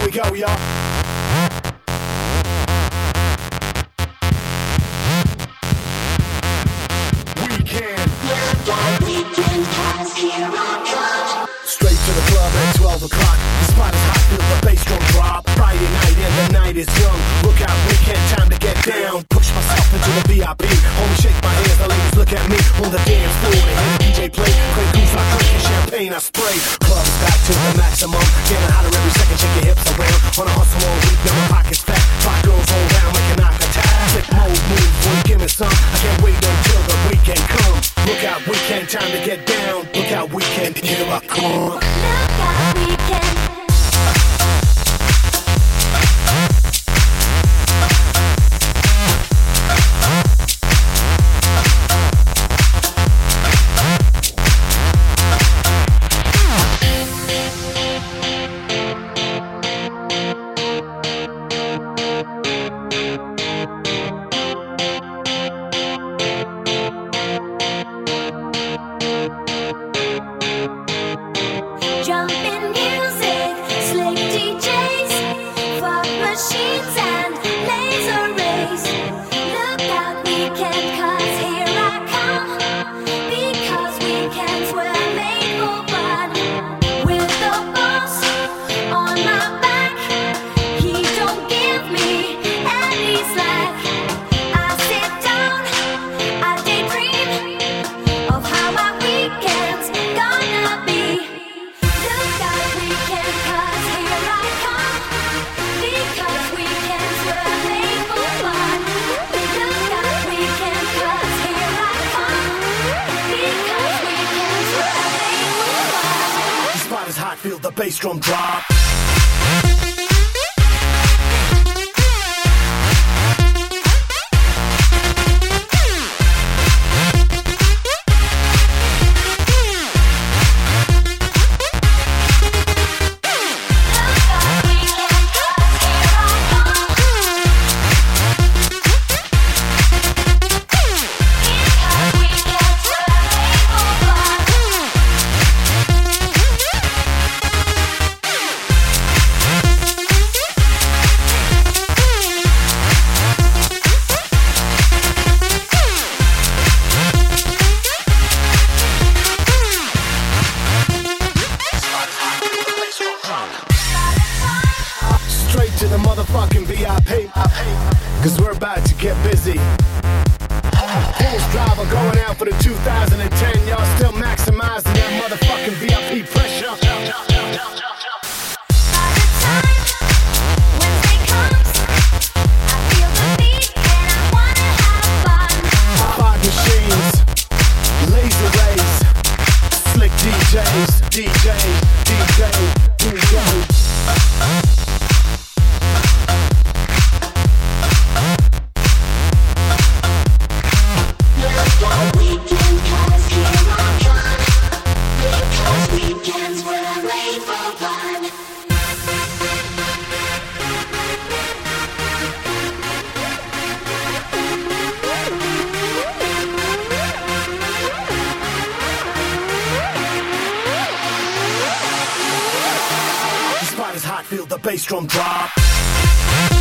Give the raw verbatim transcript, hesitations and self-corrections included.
we go, y'all. Weekend. Straight to the club at twelve o'clock. The spot is hot, feel the bass drum drop. Friday night and the night is young. Look out, weekend, time to get down. Push myself into the V I P. Homie, shake my hands, the ladies look at me on the dance floor. They hear the D J play. Great goose, I drink and champagne, I spray. Club is back to the maximum. Getting hotter every second, shake your hips around. Wanna hustle all week, now my pocket's fat. Five girls roll down like an knock attack. Click mode moves, when you give me some. I can't wait until the weekend comes. Look out, weekend, time to get down. Look out, weekend, here I come. Look out, weekend. Jumping music, slick D Js, fog machines and laser rays. Look out, weekend, 'cause here I come. Because weekends were made for fun. With the boss on my back, he don't give me any slack. I sit down, I daydream of how my weekend's gonna be. Look out, weekend, 'cause here I come. Because weekends were made for fun. Look out, weekend, 'cause here I come. Because weekends were made for fun. The spot is hot, feel the bass drum drop. Straight to the motherfucking V I P. Cause we're about to get busy. Bulls driver going out for the two thousand ten. Y'all still maximizing that motherfucking V I P pressure. By the time Wednesday comes, I feel the beat and I wanna have fun. Fog machines, laser rays, slick D Js, D J, D J, D J. Weekend, 'cause here I come. Because weekends were made for fun. The spot is hot, feel the bass drum drop.